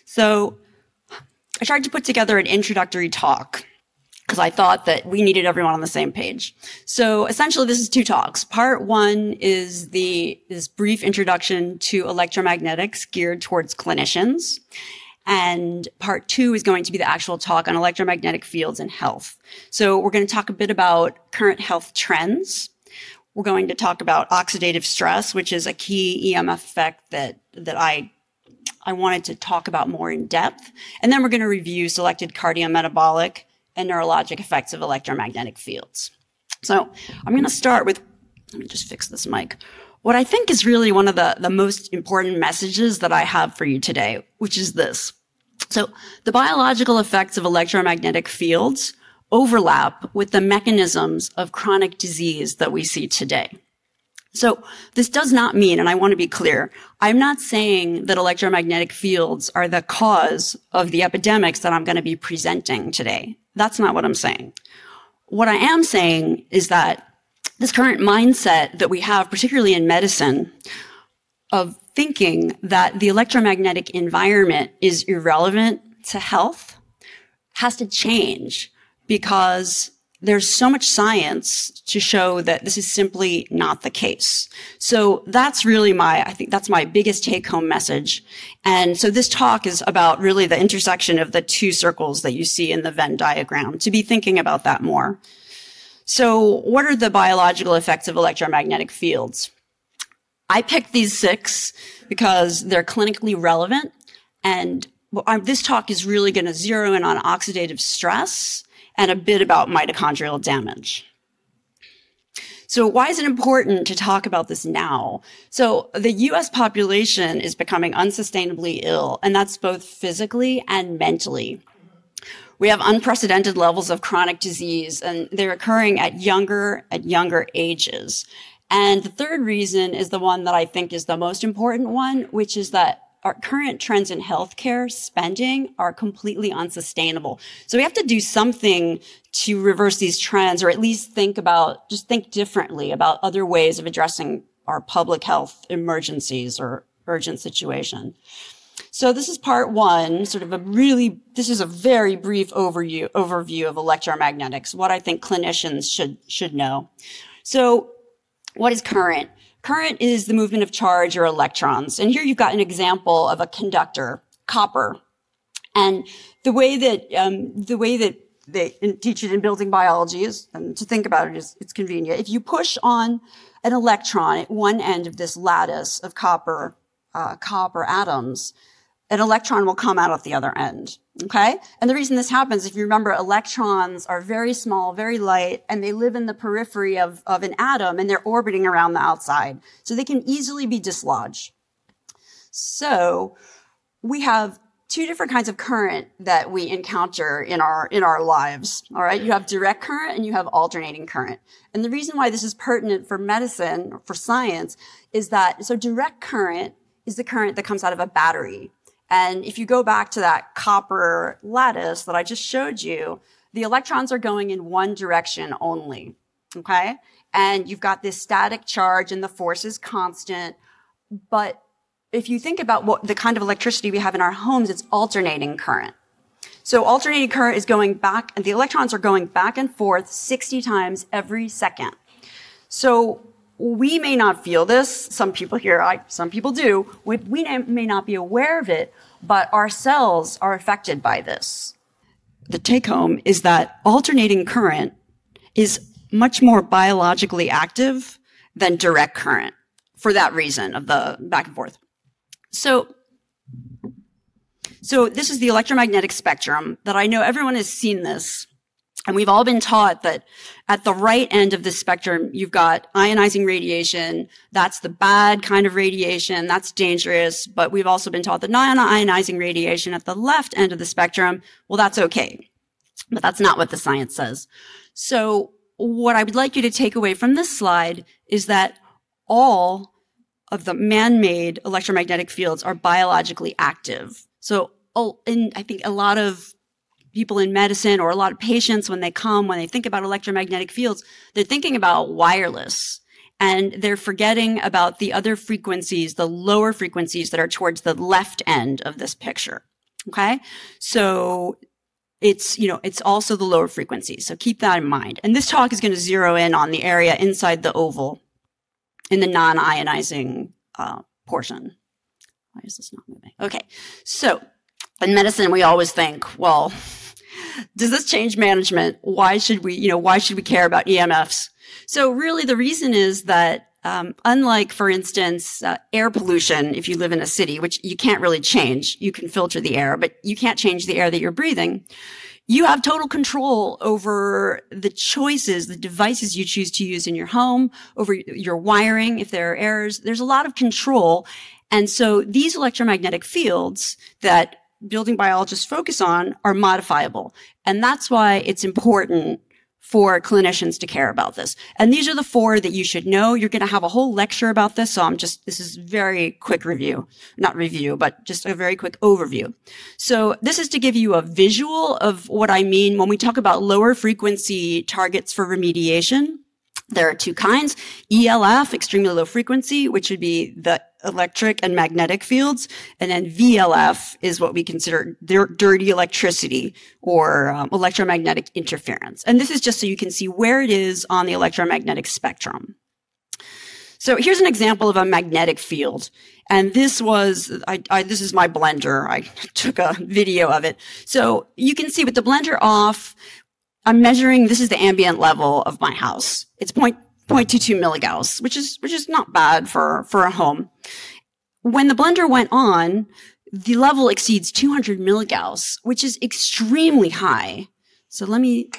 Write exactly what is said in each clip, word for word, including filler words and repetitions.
So I tried to put together an introductory talk because I thought that we needed everyone on the same page. So essentially, this is two talks. Part one is the this brief introduction to electromagnetics geared towards clinicians. And part two is going to be the actual talk on electromagnetic fields and health. So we're going to talk a bit about current health trends. We're going to talk about oxidative stress, which is a key E M F effect that, that I I wanted to talk about more in depth. And then we're going to review selected cardiometabolic and neurologic effects of electromagnetic fields. So I'm going to start with, let me just fix this mic. What I think is really one of the, the most important messages that I have for you today, which is this. So the biological effects of electromagnetic fields overlap with the mechanisms of chronic disease that we see today. So this does not mean, and I want to be clear, I'm not saying that electromagnetic fields are the cause of the epidemics that I'm going to be presenting today. That's not what I'm saying. What I am saying is that this current mindset that we have, particularly in medicine, of thinking that the electromagnetic environment is irrelevant to health has to change, because there's so much science to show that this is simply not the case. So that's really my, I think that's my biggest take-home message. And so this talk is about really the intersection of the two circles that you see in the Venn diagram, to be thinking about that more. So what are the biological effects of electromagnetic fields? I picked these six because they're clinically relevant. And this talk is really going to zero in on oxidative stress and a bit about mitochondrial damage. So why is it important to talk about this now? So the U S population is becoming unsustainably ill, and that's both physically and mentally. We have unprecedented levels of chronic disease, and they're occurring at younger, at younger ages. And the third reason is the one that I think is the most important one, which is that our current trends in healthcare spending are completely unsustainable. So we have to do something to reverse these trends, or at least think about, just think differently about other ways of addressing our public health emergencies or urgent situation. So this is part one, sort of a really, this is a very brief overview, overview of electromagnetics, what I think clinicians should, should know. So what is current? Current is the movement of charge or electrons. And here you've got an example of a conductor, copper. And the way that, um, the way that they teach it in building biology is, and to think about it is, it's convenient. If you push on an electron at one end of this lattice of copper, uh, copper atoms, an electron will come out at the other end. Okay? And the reason this happens, if you remember, electrons are very small, very light, and they live in the periphery of, of an atom, and they're orbiting around the outside. So they can easily be dislodged. So we have two different kinds of current that we encounter in our, in our lives. All right? You have direct current and you have alternating current. And the reason why this is pertinent for medicine, or for science, is that, so direct current is the current that comes out of a battery. And if you go back to that copper lattice that I just showed you, the electrons are going in one direction only, okay? And you've got this static charge and the force is constant. But if you think about what the kind of electricity we have in our homes, it's alternating current. So alternating current is going back, and the electrons are going back and forth sixty times every second. So we may not feel this. Some people here, I, some people do. We, we may not be aware of it, but our cells are affected by this. The take home is that alternating current is much more biologically active than direct current for that reason of the back and forth. So, so this is the electromagnetic spectrum that I know everyone has seen this. And we've all been taught that at the right end of the spectrum, you've got ionizing radiation. That's the bad kind of radiation. That's dangerous. But we've also been taught that non-ionizing radiation at the left end of the spectrum, well, that's okay. But that's not what the science says. So what I would like you to take away from this slide is that all of the man-made electromagnetic fields are biologically active. So oh, in, I think a lot of people in medicine, or a lot of patients, when they come, when they think about electromagnetic fields, they're thinking about wireless. And they're forgetting about the other frequencies, the lower frequencies that are towards the left end of this picture. Okay. So it's, you know, it's also the lower frequency. So keep that in mind. And this talk is going to zero in on the area inside the oval in the non-ionizing uh, portion. Why is this not moving? Okay. So in medicine, we always think, well, does this change management? Why should we, you know, why should we care about E M Fs? So really the reason is that Um, unlike, for instance, uh, air pollution, if you live in a city, which you can't really change, you can filter the air, but you can't change the air that you're breathing. You have total control over the choices, the devices you choose to use in your home, over your wiring, if there are errors. There's a lot of control. And so these electromagnetic fields that building biologists focus on are modifiable. And that's why it's important for clinicians to care about this. And these are the four that you should know. You're going to have a whole lecture about this. So I'm just, this is very quick review, not review, but just a very quick overview. So this is to give you a visual of what I mean when we talk about lower frequency targets for remediation. There are two kinds, E L F, extremely low frequency, which would be the electric and magnetic fields. And then V L F is what we consider dir- dirty electricity or um, electromagnetic interference. And this is just so you can see where it is on the electromagnetic spectrum. So here's an example of a magnetic field. And this was, I, I, this is my blender. I took a video of it. So you can see with the blender off, I'm measuring, this is the ambient level of my house. It's zero point two two mellogauss, which is, which is not bad for, for a home. When the blender went on, the level exceeds two hundred milligauss, which is extremely high. So let me,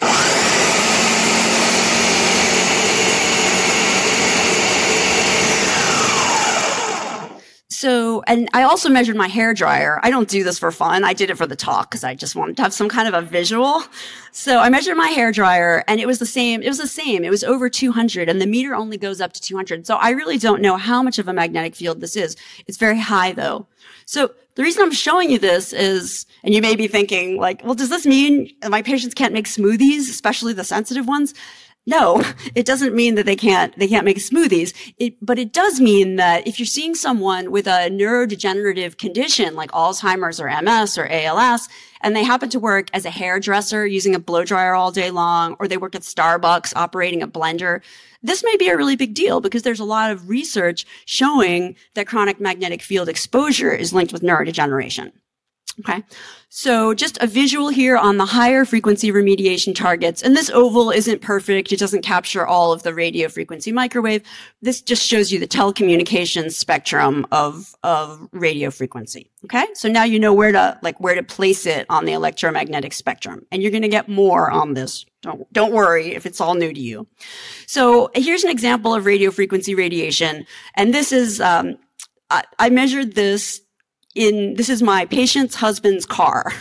So, and I also measured my hair dryer. I don't do this for fun. I did it for the talk because I just wanted to have some kind of a visual. So I measured my hair dryer and it was the same. It was the same. It was over two hundred and the meter only goes up to two hundred. So I really don't know how much of a magnetic field this is. It's very high though. So the reason I'm showing you this is, and you may be thinking like, well, does this mean my patients can't make smoothies, especially the sensitive ones? No, it doesn't mean that they can't, they can't make smoothies. It, but it does mean that if you're seeing someone with a neurodegenerative condition like Alzheimer's or M S or A L S, and they happen to work as a hairdresser using a blow dryer all day long, or they work at Starbucks operating a blender, this may be a really big deal because there's a lot of research showing that chronic magnetic field exposure is linked with neurodegeneration. Okay. So just a visual here on the higher frequency remediation targets. And this oval isn't perfect. It doesn't capture all of the radio frequency microwave. This just shows you the telecommunications spectrum of, of radio frequency. Okay. So now you know where to, like, where to place it on the electromagnetic spectrum. And you're going to get more on this. Don't, don't worry if it's all new to you. So here's an example of radio frequency radiation. And this is, um, I, I measured this In, this is my patient's husband's car,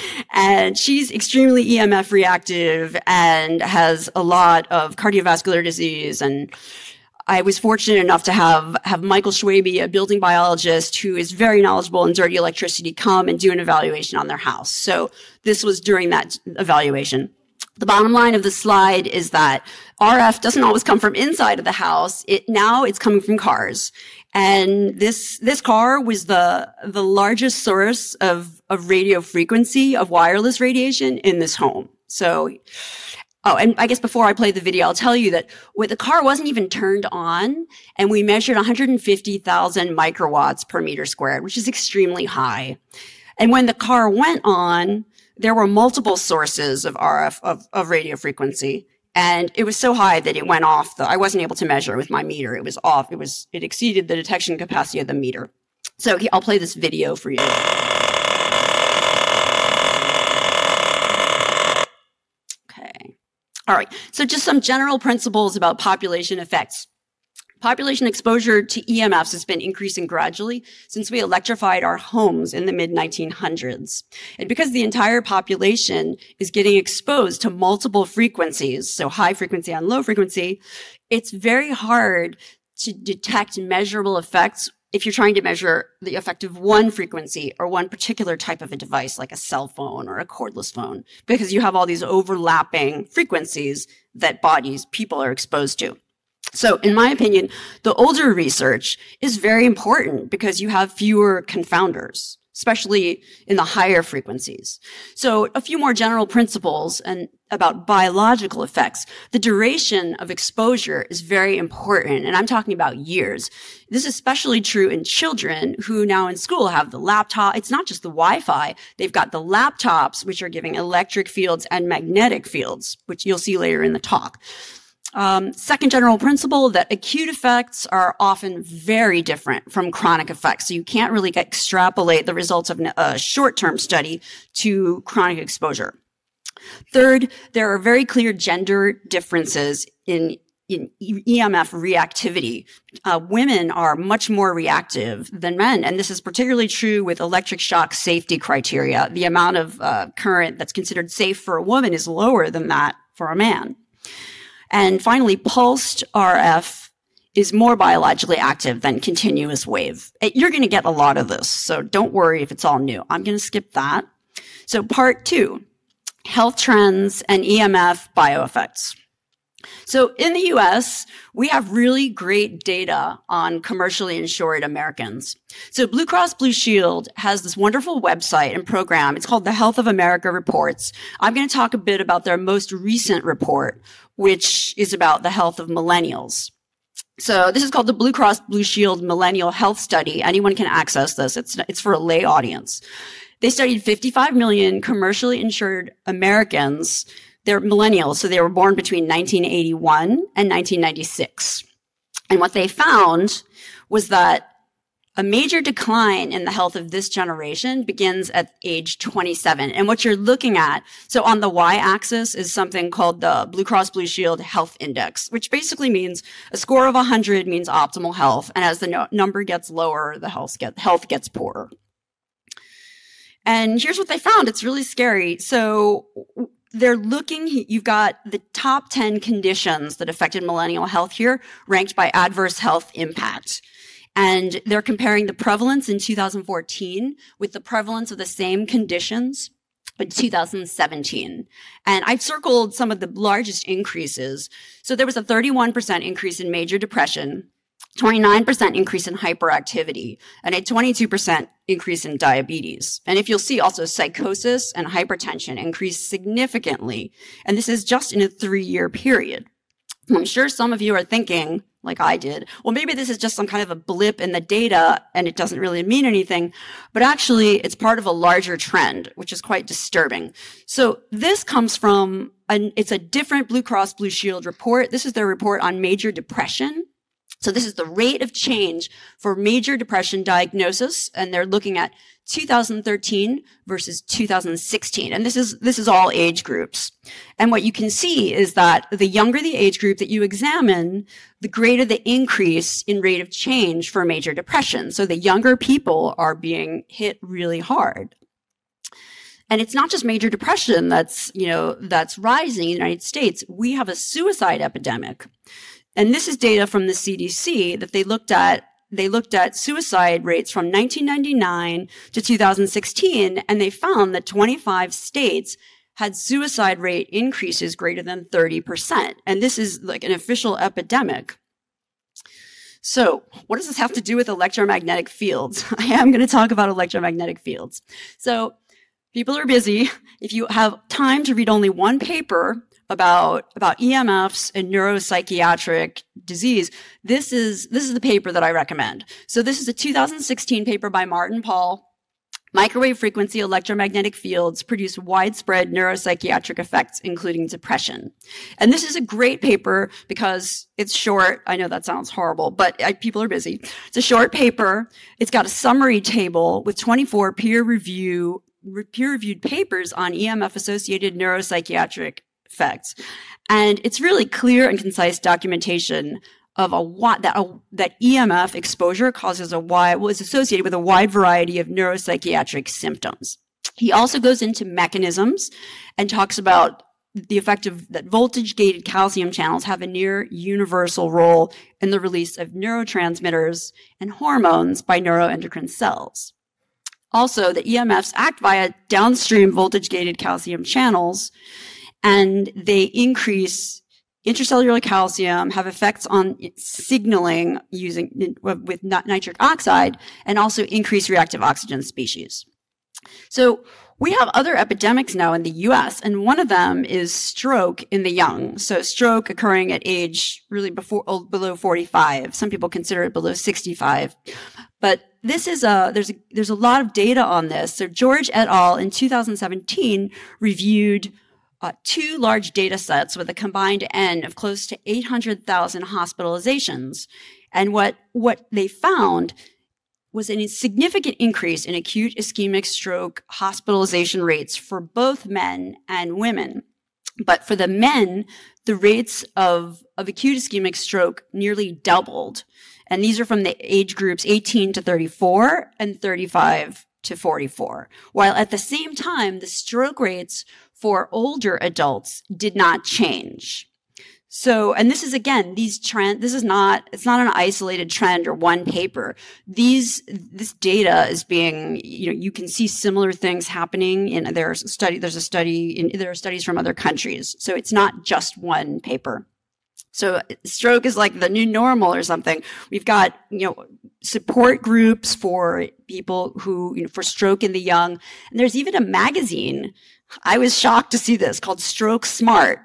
and she's extremely E M F reactive and has a lot of cardiovascular disease. And I was fortunate enough to have, have Michael Schwabe, a building biologist who is very knowledgeable in dirty electricity, come and do an evaluation on their house. So this was during that evaluation. The bottom line of the slide is that R F doesn't always come from inside of the house. It now it's coming from cars. And this, this car was the, the largest source of, of radio frequency, of wireless radiation in this home. So, oh, and I guess before I play the video, I'll tell you that when the car wasn't even turned on, and we measured one hundred fifty thousand microwatts per meter squared, which is extremely high. And when the car went on, there were multiple sources of R F, of, of radio frequency. And it was so high that it went off the, I wasn't able to measure with my meter. It was off. It was, it exceeded the detection capacity of the meter. So I'll play this video for you. Okay. All right. So just some general principles about population effects. Population exposure to E M Fs has been increasing gradually since we electrified our homes in the mid nineteen hundreds. And because the entire population is getting exposed to multiple frequencies, so high frequency and low frequency, it's very hard to detect measurable effects if you're trying to measure the effect of one frequency or one particular type of a device like a cell phone or a cordless phone, because you have all these overlapping frequencies that bodies, people are exposed to. So in my opinion, the older research is very important because you have fewer confounders. especially in the higher frequencies. So a few more general principles and about biological effects. The duration of exposure is very important, and I'm talking about years. This is especially true in children who now in school have the laptop. It's not just the Wi-Fi. They've got the laptops, which are giving electric fields and magnetic fields, which you'll see later in the talk. Um, second general principle, that acute effects are often very different from chronic effects. So you can't really extrapolate the results of a short-term study to chronic exposure. Third, there are very clear gender differences in, in E M F reactivity. Uh, women are much more reactive than men, and this is particularly true with electric shock safety criteria. The amount of uh, current that's considered safe for a woman is lower than that for a man. And finally, pulsed R F is more biologically active than continuous wave. You're going to get a lot of this, so don't worry if it's all new. I'm going to skip that. So part two, health trends and E M F bioeffects. So in the U S, we have really great data on commercially insured Americans. So Blue Cross Blue Shield has this wonderful website and program. It's called the Health of America Reports. I'm going to talk a bit about their most recent report, which is about the health of millennials. So this is called the Blue Cross Blue Shield Millennial Health Study. Anyone can access this. It's, it's for a lay audience. They studied fifty-five million commercially insured Americans. They're millennials, so they were born between nineteen eighty-one and nineteen ninety-six. And what they found was that a major decline in the health of this generation begins at age twenty-seven. And what you're looking at, so on the y-axis is something called the Blue Cross Blue Shield Health Index, which basically means a score of one hundred means optimal health. And as the no- number gets lower, the health, get, health gets poorer. And here's what they found. It's really scary. So they're looking, you've got the top ten conditions that affected millennial health here, ranked by adverse health impact. And they're comparing the prevalence in two thousand fourteen with the prevalence of the same conditions in two thousand seventeen. And I've circled some of the largest increases. So there was a thirty-one percent increase in major depression, twenty-nine percent increase in hyperactivity, and a twenty-two percent increase in diabetes. And if you'll see also psychosis and hypertension increased significantly. And this is just in a three-year period. I'm sure some of you are thinking, like I did, well, maybe this is just some kind of a blip in the data and it doesn't really mean anything. But actually, it's part of a larger trend, which is quite disturbing. So this comes from, an, it's a different Blue Cross Blue Shield report. This is their report on major depression. So this is the rate of change for major depression diagnosis, and they're looking at two thousand thirteen versus two thousand sixteen. And this is, this is all age groups. And what you can see is that the younger the age group that you examine, the greater the increase in rate of change for major depression. So the younger people are being hit really hard. And it's not just major depression that's, you know, that's rising in the United States. We have a suicide epidemic. And this is data from the C D C that they looked at. They looked at suicide rates from nineteen ninety-nine to two thousand sixteen, and they found that twenty-five states had suicide rate increases greater than thirty percent. And this is like an official epidemic. So what does this have to do with electromagnetic fields? I am going to talk about electromagnetic fields. So people are busy. If you have time to read only one paper about, about E M Fs and neuropsychiatric disease, this is, this is the paper that I recommend. So this is a two thousand sixteen paper by Martin Pall. Microwave frequency electromagnetic fields produce widespread neuropsychiatric effects, including depression. And this is a great paper because it's short. I know that sounds horrible, but I, people are busy. It's a short paper. It's got a summary table with twenty-four peer review, peer-reviewed papers on E M F-associated neuropsychiatric effects. And it's really clear and concise documentation of a that a, that E M F exposure causes a wide was associated with a wide variety of neuropsychiatric symptoms. He also goes into mechanisms and talks about the effect of that voltage-gated calcium channels have a near universal role in the release of neurotransmitters and hormones by neuroendocrine cells. Also, the E M Fs act via downstream voltage-gated calcium channels, and they increase intracellular calcium have effects on signaling using with nitric oxide and also increase reactive oxygen species. So we have other epidemics now in the U S, and one of them is stroke in the young. So stroke occurring at age really before, below forty-five. Some people consider it below sixty-five. But this is a, there's a, there's a lot of data on this. So George et al. In two thousand seventeen reviewed uh, two large data sets with a combined N of close to eight hundred thousand hospitalizations. And what, what they found was a significant increase in acute ischemic stroke hospitalization rates for both men and women. But for the men, the rates of, of acute ischemic stroke nearly doubled. And these are from the age groups eighteen to thirty-four and thirty-five to forty-four. While at the same time, the stroke rates for older adults did not change. So, and this is again, these trend, this is not, it's not an isolated trend or one paper. These, this data is being, you know, you can see similar things happening in, there's a study, there's a study in, there are studies from other countries. So it's not just one paper. So stroke is like the new normal or something. We've got, you know, support groups for people who, you know, for stroke in the young. And there's even a magazine. I was shocked to see this called Stroke Smart.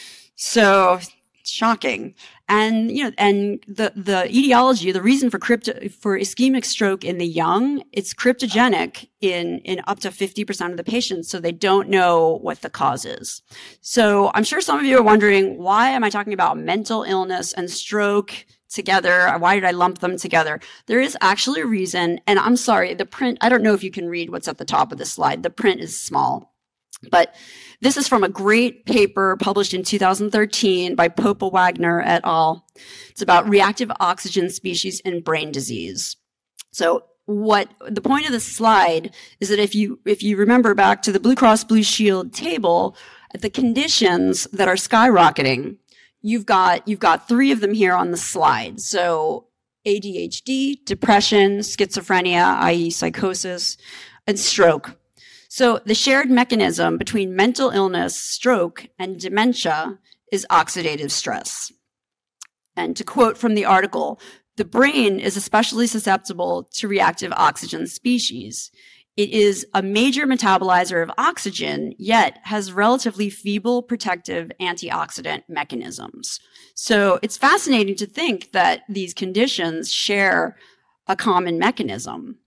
So, shocking. And, you know, and the, the etiology, the reason for crypto, for ischemic stroke in the young, it's cryptogenic in, in up to fifty percent of the patients. So they don't know what the cause is. So I'm sure some of you are wondering, why am I talking about mental illness and stroke together? Why did I lump them together? There is actually a reason. And I'm sorry, the print, I don't know if you can read what's at the top of the slide. The print is small. But this is from a great paper published in two thousand thirteen by Popa Wagner et al. It's about reactive oxygen species in brain disease. So what the point of this slide is that if you, if you remember back to the Blue Cross Blue Shield table, the conditions that are skyrocketing, you've got, you've got three of them here on the slide. So A D H D, depression, schizophrenia, that is psychosis, and stroke. So the shared mechanism between mental illness, stroke, and dementia is oxidative stress. And to quote from the article, the brain is especially susceptible to reactive oxygen species. It is a major metabolizer of oxygen, yet has relatively feeble protective antioxidant mechanisms. So it's fascinating to think that these conditions share a common mechanism.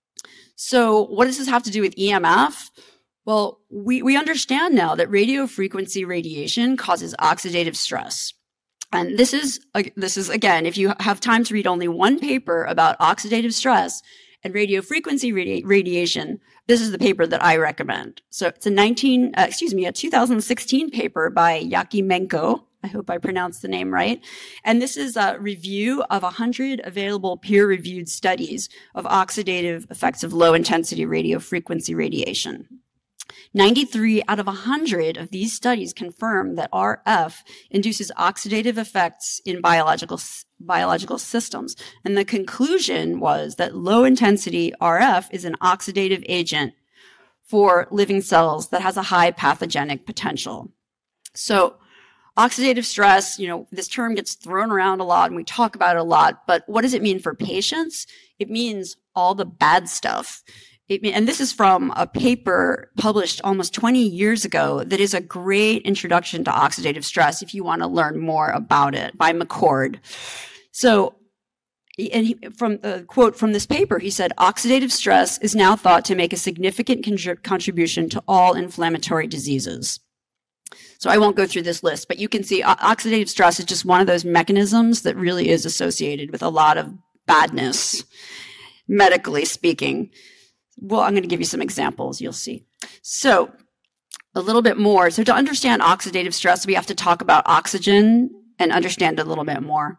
So what does this have to do with E M F? Well, we, we understand now that radio frequency radiation causes oxidative stress. And this is, this is again, if you have time to read only one paper about oxidative stress and radio frequency radi- radiation, this is the paper that I recommend. So it's a nineteen, uh, excuse me, a two thousand sixteen paper by Yakimenko. I hope I pronounced the name right. And this is a review of one hundred available peer-reviewed studies of oxidative effects of low-intensity radio frequency radiation. ninety-three out of one hundred of these studies confirm that R F induces oxidative effects in biological, biological systems. And the conclusion was that low-intensity R F is an oxidative agent for living cells that has a high pathogenic potential. So, oxidative stress, you know, this term gets thrown around a lot and we talk about it a lot, but what does it mean for patients? It means all the bad stuff. It, and this is from a paper published almost twenty years ago that is a great introduction to oxidative stress if you want to learn more about it, by McCord. So, and he, from the quote from this paper, he said, oxidative stress is now thought to make a significant con- contribution to all inflammatory diseases. So I won't go through this list, but you can see o- oxidative stress is just one of those mechanisms that really is associated with a lot of badness, medically speaking. Well, I'm going to give you some examples. You'll see. So a little bit more. So to understand oxidative stress, we have to talk about oxygen and understand it a little bit more.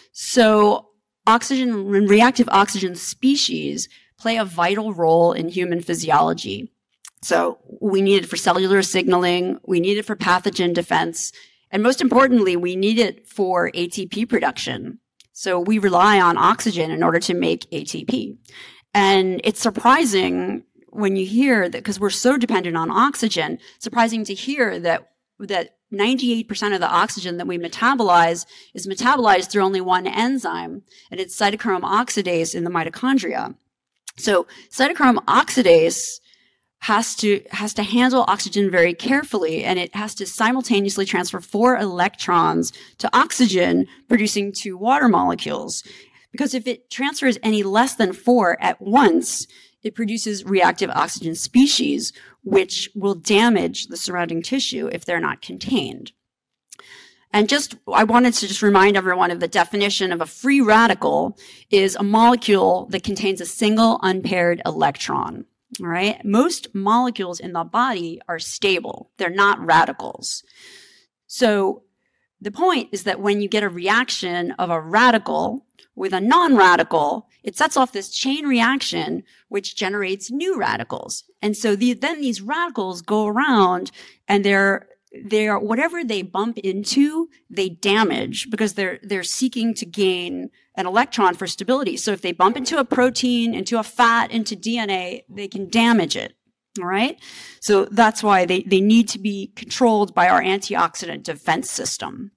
So oxygen, reactive oxygen species play a vital role in human physiology. So we need it for cellular signaling, we need it for pathogen defense, and most importantly, we need it for A T P production. So we rely on oxygen in order to make A T P. And it's surprising when you hear that, because we're so dependent on oxygen, surprising to hear that that ninety-eight percent of the oxygen that we metabolize is metabolized through only one enzyme, and it's cytochrome oxidase in the mitochondria. So cytochrome oxidase has to has to handle oxygen very carefully, and it has to simultaneously transfer four electrons to oxygen, producing two water molecules. Because if it transfers any less than four at once, it produces reactive oxygen species, which will damage the surrounding tissue if they're not contained. And just, I wanted to just remind everyone of the definition of a free radical is a molecule that contains a single unpaired electron. All right. Most molecules in the body are stable. They're not radicals. So the point is that when you get a reaction of a radical with a non-radical, it sets off this chain reaction, which generates new radicals. And so the, then these radicals go around and they're, they're, whatever they bump into, they damage because they're, they're seeking to gain an electron for stability. So if they bump into a protein, into a fat, into D N A, they can damage it. All right. So that's why they, they need to be controlled by our antioxidant defense system.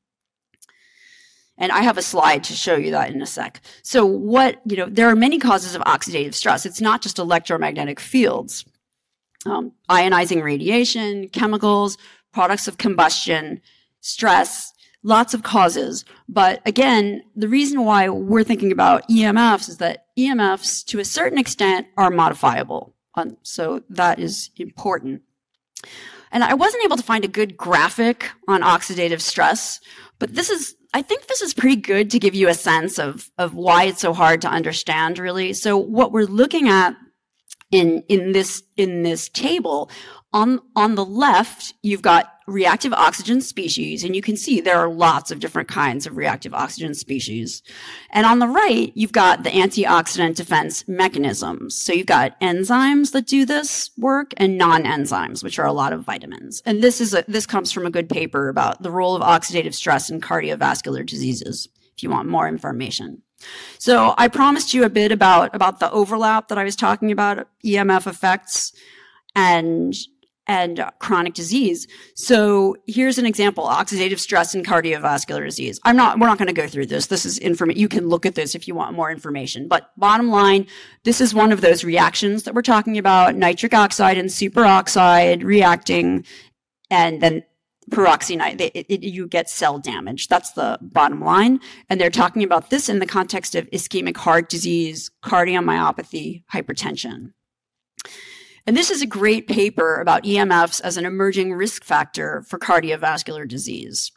And I have a slide to show you that in a sec. So what, you know, there are many causes of oxidative stress. It's not just electromagnetic fields. Um, ionizing radiation, chemicals, products of combustion, stress, lots of causes. But again, the reason why we're thinking about E M Fs is that E M Fs, to a certain extent, are modifiable. Um, so that is important. And I wasn't able to find a good graphic on oxidative stress, but this is, I think this is pretty good to give you a sense of, of why it's so hard to understand, really. So what we're looking at in, in this, in this table, on, on the left, you've got reactive oxygen species, and you can see there are lots of different kinds of reactive oxygen species. And on the right, you've got the antioxidant defense mechanisms. So you've got enzymes that do this work and non-enzymes, which are a lot of vitamins. And this is a, this comes from a good paper about the role of oxidative stress in cardiovascular diseases, if you want more information. So I promised you a bit about, about the overlap that I was talking about, E M F effects and and uh, chronic disease. So here's an example, oxidative stress and cardiovascular disease. I'm not, we're not going to go through this. This is information. You can look at this if you want more information. But bottom line, this is one of those reactions that we're talking about, nitric oxide and superoxide reacting, and then peroxynite, it, it, you get cell damage. That's the bottom line. And they're talking about this in the context of ischemic heart disease, cardiomyopathy, hypertension. And this is a great paper about E M Fs as an emerging risk factor for cardiovascular disease.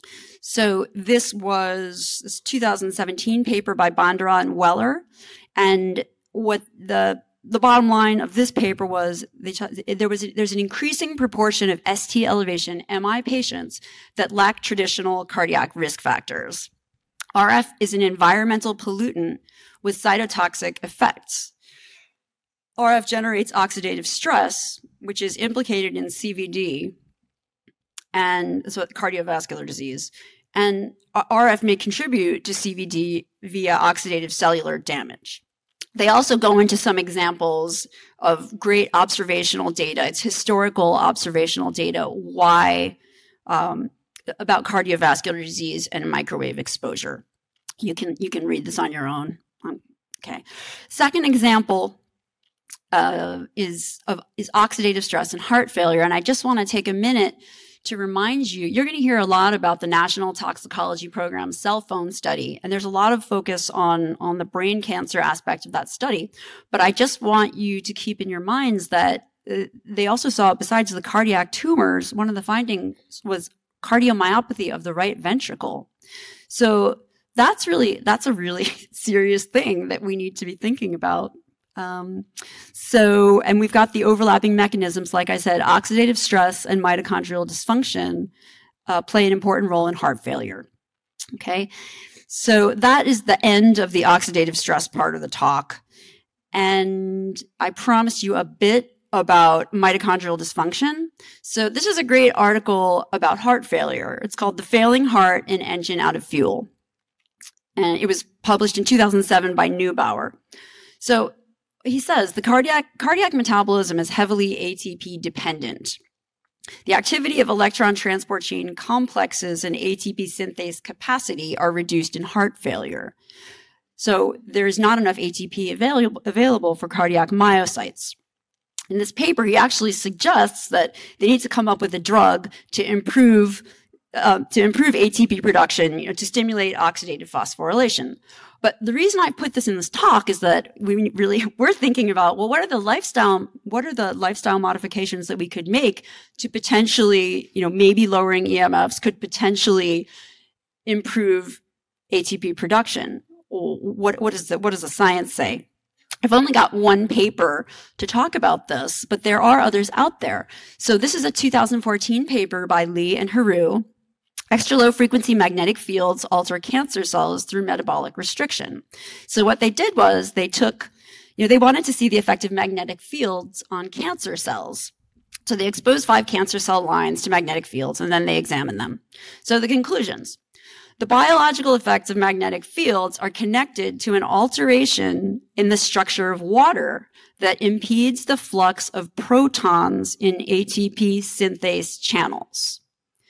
So this was this two thousand seventeen paper by Bandara and Weller. And what the the bottom line of this paper was they t- there was there's an increasing proportion of S T elevation M I patients that lack traditional cardiac risk factors. R F is an environmental pollutant with cytotoxic effects. R F generates oxidative stress, which is implicated in C V D and so cardiovascular disease. And R F may contribute to C V D via oxidative cellular damage. They also go into some examples of great observational data. It's historical observational data why um, about cardiovascular disease and microwave exposure. You can you can read this on your own. Um, okay. Second example. Uh, is of is oxidative stress and heart failure. And I just want to take a minute to remind you, you're going to hear a lot about the National Toxicology Program cell phone study. And there's a lot of focus on, on the brain cancer aspect of that study. But I just want you to keep in your minds that uh, they also saw, besides the cardiac tumors, one of the findings was cardiomyopathy of the right ventricle. So that's really, that's a really serious thing that we need to be thinking about. Um, so, and we've got the overlapping mechanisms, like I said, oxidative stress and mitochondrial dysfunction uh, play an important role in heart failure. Okay. So that is the end of the oxidative stress part of the talk. And I promised you a bit about mitochondrial dysfunction. So this is a great article about heart failure. It's called The Failing Heart and Engine Out of Fuel. And it was published in two thousand seven by Neubauer. So he says the cardiac cardiac metabolism is heavily A T P dependent. The activity of electron transport chain complexes and A T P synthase capacity are reduced in heart failure. So there's not enough A T P available, available for cardiac myocytes. In this paper, he actually suggests that they need to come up with a drug to improve uh, to improve A T P production, you know, to stimulate oxidative phosphorylation. But the reason I put this in this talk is that we really we're thinking about, well, what are the lifestyle what are the lifestyle modifications that we could make to potentially, you know, maybe lowering E M Fs could potentially improve A T P production. What what is the what does the science say? I've only got one paper to talk about this, but there are others out there. So this is a two thousand fourteen paper by Lee and Haru. Extra low frequency magnetic fields alter cancer cells through metabolic restriction. So what they did was they took, you know, they wanted to see the effect of magnetic fields on cancer cells. So they exposed five cancer cell lines to magnetic fields and then they examined them. So the conclusions. The biological effects of magnetic fields are connected to an alteration in the structure of water that impedes the flux of protons in A T P synthase channels.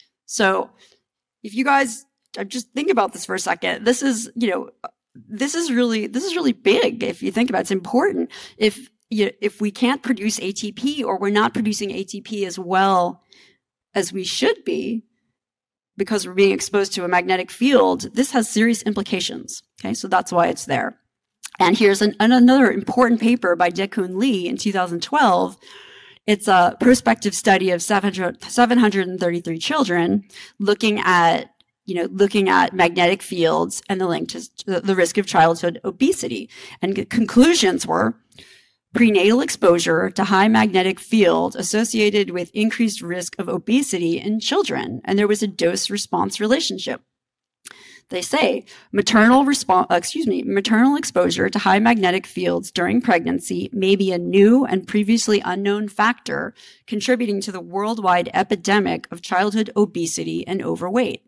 So if you guys just think about this for a second, this is, you know, this is really, this is really big. If you think about it, it's important. If you, if we can't produce A T P or we're not producing A T P as well as we should be, because we're being exposed to a magnetic field, this has serious implications. Okay, so that's why it's there. And here's an, another important paper by Dae-Kun Lee in two thousand twelve. It's a prospective study of seven hundred thirty-three children looking at, you know, looking at magnetic fields and the link to the risk of childhood obesity. And conclusions were prenatal exposure to high magnetic field associated with increased risk of obesity in children. And there was a dose-response relationship. They say maternal response, excuse me, maternal exposure to high magnetic fields during pregnancy may be a new and previously unknown factor contributing to the worldwide epidemic of childhood obesity and overweight.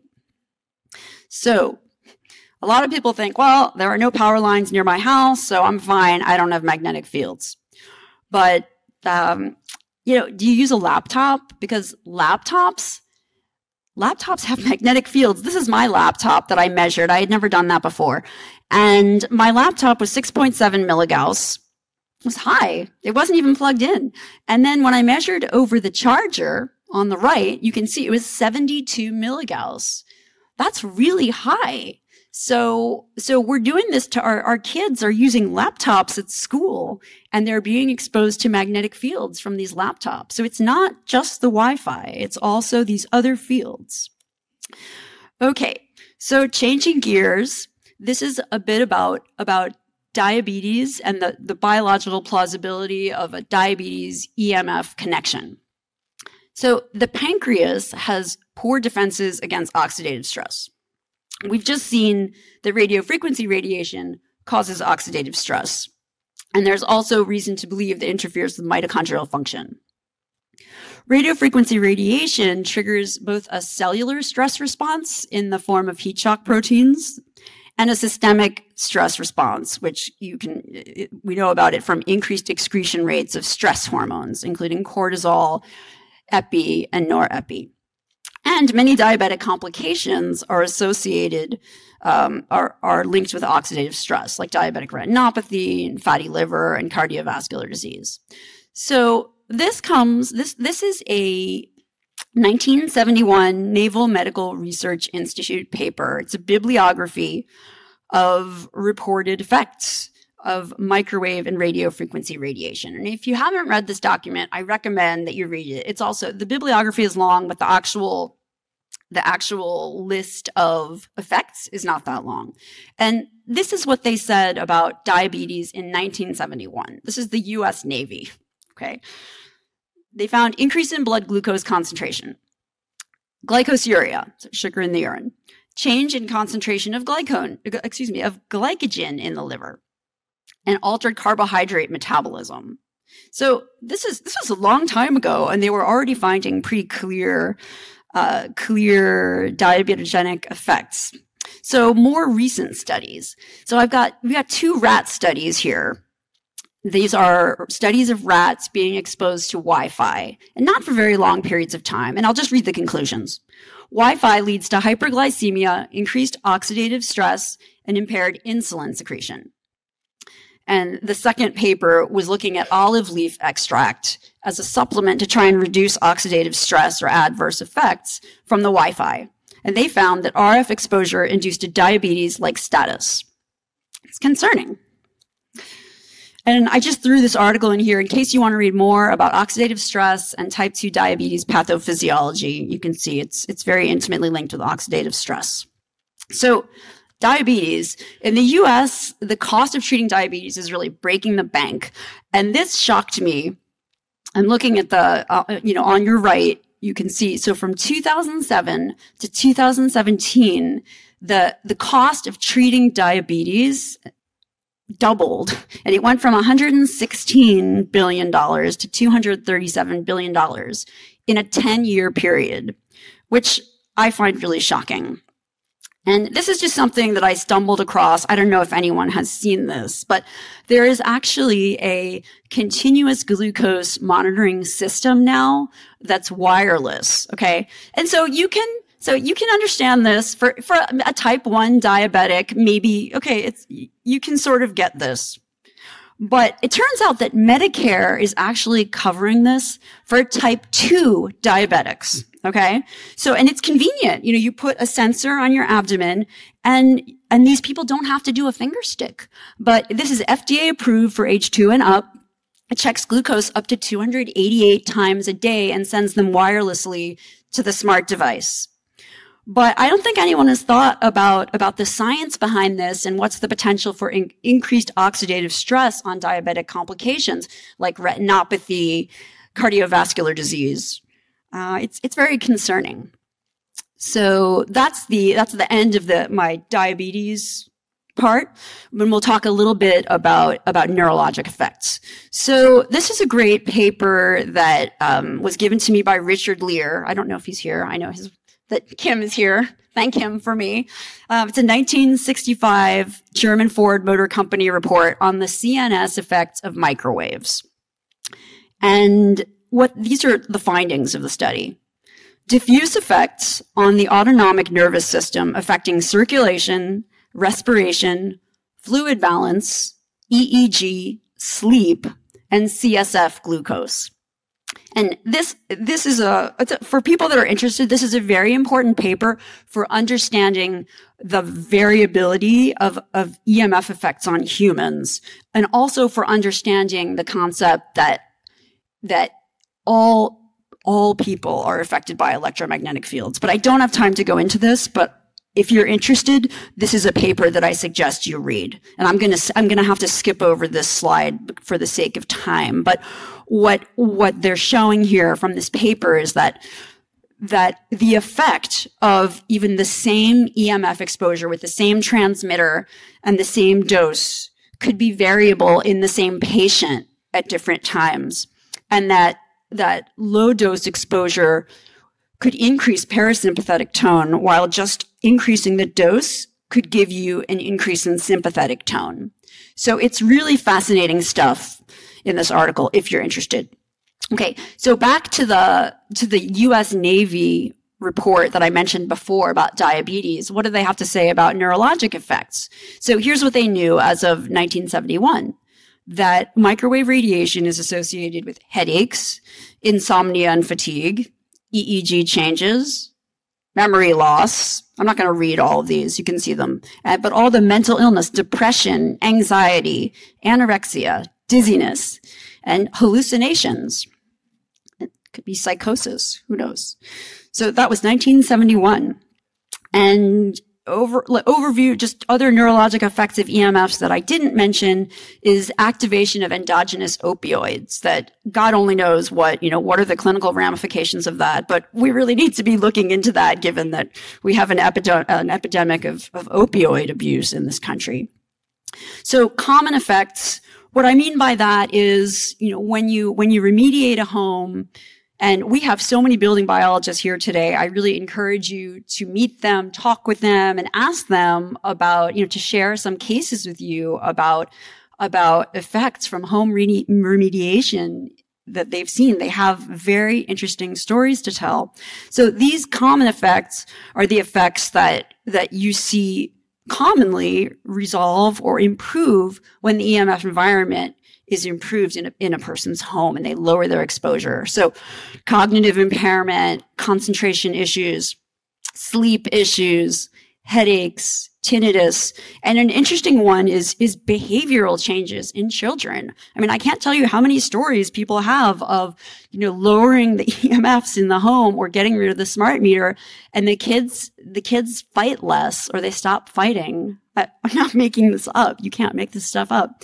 So a lot of people think, well, there are no power lines near my house, so I'm fine. I don't have magnetic fields. But, um, you know, do you use a laptop? Because laptops, laptops have magnetic fields. This is my laptop that I measured. I had never done that before. And my laptop was six point seven milligauss. It was high. It wasn't even plugged in. And then when I measured over the charger on the right, you can see it was seventy-two milligauss. That's really high. So, so we're doing this to our, our kids are using laptops at school and they're being exposed to magnetic fields from these laptops. So it's not just the Wi-Fi. It's also these other fields. Okay. So changing gears, this is a bit about, about diabetes and the, the biological plausibility of a diabetes E M F connection. So the pancreas has poor defenses against oxidative stress. We've just seen that radiofrequency radiation causes oxidative stress. And there's also reason to believe that it interferes with mitochondrial function. Radiofrequency radiation triggers both a cellular stress response in the form of heat shock proteins and a systemic stress response, which you can, we know about it from increased excretion rates of stress hormones, including cortisol, epi, and norepi. And many diabetic complications are associated, um, are, are linked with oxidative stress, like diabetic retinopathy and fatty liver and cardiovascular disease. So this comes, this, this is a nineteen seventy-one Naval Medical Research Institute paper. It's a bibliography of reported effects of microwave and radio frequency radiation. And if you haven't read this document, I recommend that you read it. It's also, the bibliography is long, but the actual, the actual list of effects is not that long. And this is what they said about diabetes in nineteen seventy-one. This is the U S Navy, okay? They found increase in blood glucose concentration, glycosuria, so sugar in the urine, change in concentration of glycone, excuse me, of glycogen in the liver, and altered carbohydrate metabolism. So this is this was a long time ago, and they were already finding pretty clear, uh, clear diabetogenic effects. So more recent studies. So I've got we got two rat studies here. These are studies of rats being exposed to Wi-Fi, and not for very long periods of time. And I'll just read the conclusions. Wi-Fi leads to hyperglycemia, increased oxidative stress, and impaired insulin secretion. And the second paper was looking at olive leaf extract as a supplement to try and reduce oxidative stress or adverse effects from the Wi-Fi. And they found that R F exposure induced a diabetes-like status. It's concerning. And I just threw this article in here in case you want to read more about oxidative stress and type two diabetes pathophysiology. You can see it's, it's very intimately linked with oxidative stress. So diabetes, in the U S, the cost of treating diabetes is really breaking the bank. And this shocked me. I'm looking at the, uh, you know, on your right, you can see, so from two thousand seven to two thousand seventeen, the, the cost of treating diabetes doubled, and it went from one hundred sixteen billion dollars to two hundred thirty-seven billion dollars in a ten-year period, which I find really shocking. And this is just something that I stumbled across. I don't know if anyone has seen this, but there is actually a continuous glucose monitoring system now that's wireless, okay? And so you can So you can understand this for, for a type one diabetic, maybe, okay, it's, you can sort of get this. But it turns out that Medicare is actually covering this for type two diabetics. Okay. So, and it's convenient. You know, you put a sensor on your abdomen and, and these people don't have to do a finger stick. But this is F D A approved for age two and up. It checks glucose up to two hundred eighty-eight times a day and sends them wirelessly to the smart device. But I don't think anyone has thought about, about the science behind this and what's the potential for in, increased oxidative stress on diabetic complications like retinopathy, cardiovascular disease. Uh, it's, it's very concerning. So that's the, that's the end of the, my diabetes part. Then we'll talk a little bit about, about neurologic effects. So this is a great paper that, um, was given to me by Richard Lear. I don't know if he's here. I know his that Kim is here. Thank him for me. Um, it's a nineteen sixty-five German Ford Motor Company report on the C N S effects of microwaves. And what these are the findings of the study. Diffuse effects on the autonomic nervous system affecting circulation, respiration, fluid balance, E E G, sleep, and C S F glucose. And this, this is a, for people that are interested, this is a very important paper for understanding the variability of, of E M F effects on humans, and also for understanding the concept that, that all, all people are affected by electromagnetic fields. But I don't have time to go into this, but if you're interested, this is a paper that I suggest you read. And I'm going to, I'm going to have to skip over this slide for the sake of time. But what, what they're showing here from this paper is that, that the effect of even the same E M F exposure with the same transmitter and the same dose could be variable in the same patient at different times. And that, that low dose exposure could increase parasympathetic tone, while just increasing the dose could give you an increase in sympathetic tone. So it's really fascinating stuff in this article if you're interested. Okay, so back to the to the U S Navy report that I mentioned before about diabetes. What do they have to say about neurologic effects? So here's what they knew as of nineteen seventy-one. That microwave radiation is associated with headaches, insomnia and fatigue, E E G changes, memory loss. I'm not going to read all of these. You can see them. Uh, but all the mental illness, depression, anxiety, anorexia, dizziness, and hallucinations. It could be psychosis. Who knows? So that was nineteen seventy-one. And over, overview, just other neurologic effects of E M Fs that I didn't mention is activation of endogenous opioids that God only knows what, you know, what are the clinical ramifications of that. But we really need to be looking into that given that we have an, epide- an epidemic of, of opioid abuse in this country. So common effects, what I mean by that is, you know, when you, when you remediate a home, and we have so many building biologists here today. I really encourage you to meet them, talk with them, and ask them about, you know, to share some cases with you about, about effects from home re- remediation that they've seen. They have very interesting stories to tell. So these common effects are the effects that, that you see commonly resolve or improve when the E M F environment is improved in a, in a person's home and they lower their exposure. So cognitive impairment, concentration issues, sleep issues, headaches, tinnitus, and an interesting one is, is behavioral changes in children. I mean, I can't tell you how many stories people have of, you know, lowering the E M Fs in the home or getting rid of the smart meter, and the kids, the kids fight less or they stop fighting. I, I'm not making this up. You can't make this stuff up.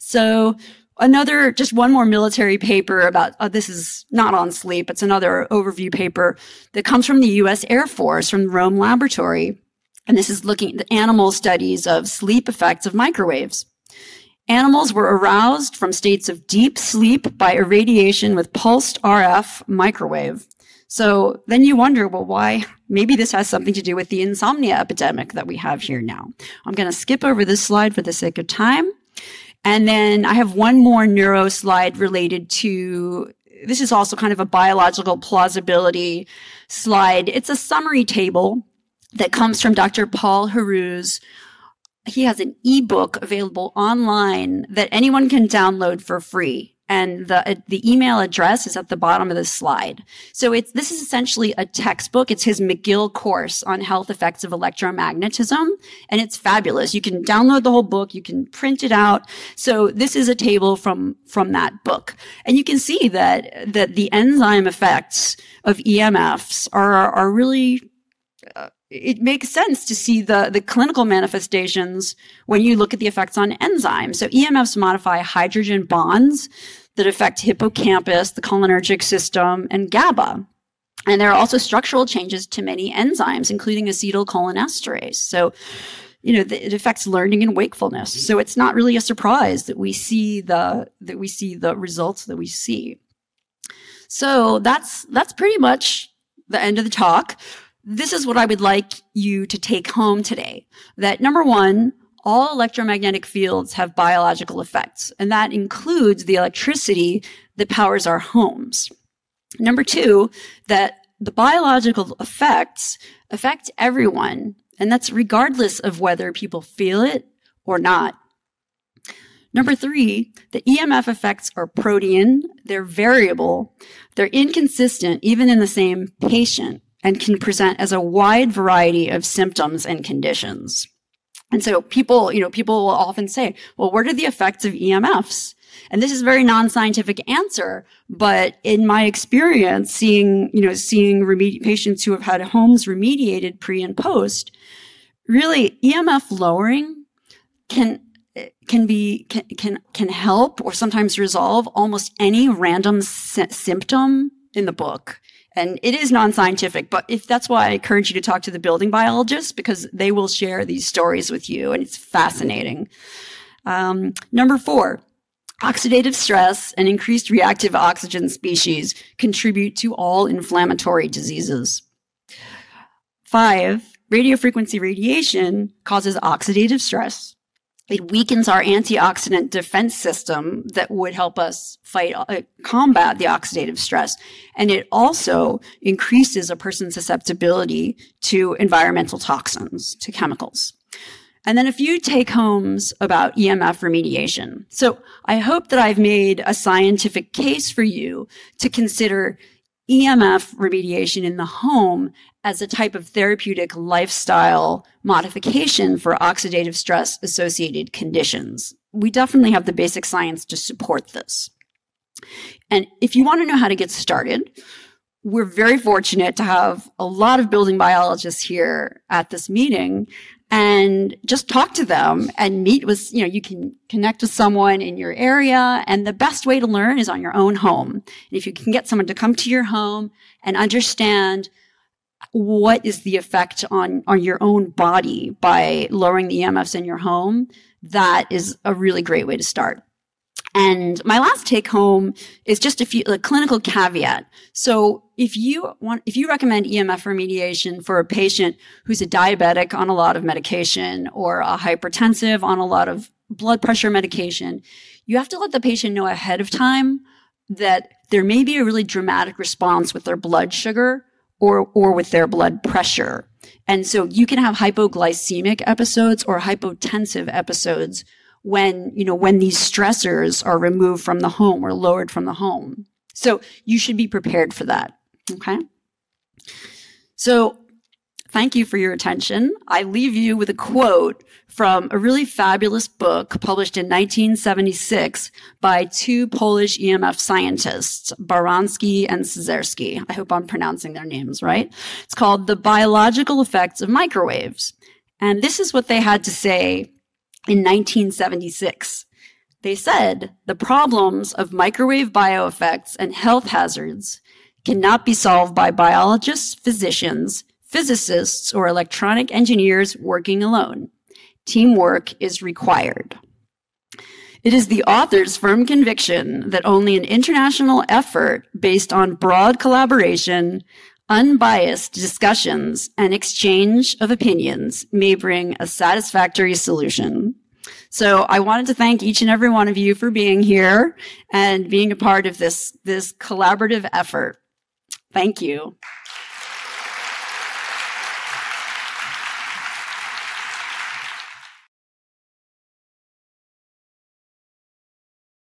So another, just one more military paper about, uh, this is not on sleep. It's another overview paper that comes from the U S Air Force, from the Rome Laboratory. And this is looking at the animal studies of sleep effects of microwaves. Animals were aroused from states of deep sleep by irradiation with pulsed R F microwave. So then you wonder, well, why? Maybe this has something to do with the insomnia epidemic that we have here now. I'm going to skip over this slide for the sake of time. And then I have one more neuro slide related to, this is also kind of a biological plausibility slide. It's a summary table that comes from Doctor Paul Haru's. He has an ebook available online that anyone can download for free. And the, the email address is at the bottom of this slide. So it's, this is essentially a textbook. It's his McGill course on health effects of electromagnetism. And it's fabulous. You can download the whole book. You can print it out. So this is a table from, from that book. And you can see that, that the enzyme effects of E M Fs are, are really, uh, it makes sense to see the, the clinical manifestations when you look at the effects on enzymes. So E M Fs modify hydrogen bonds that affect hippocampus, the cholinergic system, and GABA. And there are also structural changes to many enzymes, including acetylcholinesterase. So, you know, it affects learning and wakefulness. So it's not really a surprise that we see the, that we see the results that we see. So that's, that's pretty much the end of the talk. This is what I would like you to take home today. That number one, all electromagnetic fields have biological effects, and that includes the electricity that powers our homes. Number two, that the biological effects affect everyone, and that's regardless of whether people feel it or not. Number three, the E M F effects are protean, they're variable, they're inconsistent even in the same patient, and can present as a wide variety of symptoms and conditions. And so people, you know, people will often say, well, what are the effects of E M Fs? And this is a very non-scientific answer, but in my experience, seeing, you know, seeing remedi- patients who have had homes remediated pre and post, really E M F lowering can, can be, can, can, can help or sometimes resolve almost any random sy- symptom in the book. And it is non-scientific, but if that's why I encourage you to talk to the building biologists, because they will share these stories with you, and it's fascinating. Um, number four, oxidative stress and increased reactive oxygen species contribute to all inflammatory diseases. Five, radiofrequency radiation causes oxidative stress. It weakens our antioxidant defense system that would help us fight, uh, combat the oxidative stress. And it also increases a person's susceptibility to environmental toxins, to chemicals. And then a few take-homes about E M F remediation. So I hope that I've made a scientific case for you to consider E M F remediation in the home as a type of therapeutic lifestyle modification for oxidative stress associated conditions. We definitely have the basic science to support this. And if you want to know how to get started, we're very fortunate to have a lot of building biologists here at this meeting, and just talk to them and meet with, you know, you can connect with someone in your area. And the best way to learn is on your own home. And if you can get someone to come to your home and understand what is the effect on, on your own body by lowering the E M Fs in your home, that is a really great way to start. And my last take home is just a few, a clinical caveat. So if you want, if you recommend E M F remediation for a patient who's a diabetic on a lot of medication or a hypertensive on a lot of blood pressure medication, you have to let the patient know ahead of time that there may be a really dramatic response with their blood sugar or, or with their blood pressure. And so you can have hypoglycemic episodes or hypotensive episodes when, you know, when these stressors are removed from the home or lowered from the home. So you should be prepared for that. Okay. So thank you for your attention. I leave you with a quote from a really fabulous book published in nineteen seventy-six by two Polish E M F scientists, Baranski and Cezerski. I hope I'm pronouncing their names right. It's called The Biological Effects of Microwaves. And this is what they had to say in nineteen seventy-six. They said, the problems of microwave bioeffects and health hazards cannot be solved by biologists, physicians, physicists, or electronic engineers working alone. Teamwork is required. It is the author's firm conviction that only an international effort based on broad collaboration, unbiased discussions, and exchange of opinions may bring a satisfactory solution. So I wanted to thank each and every one of you for being here and being a part of this, this collaborative effort. Thank you.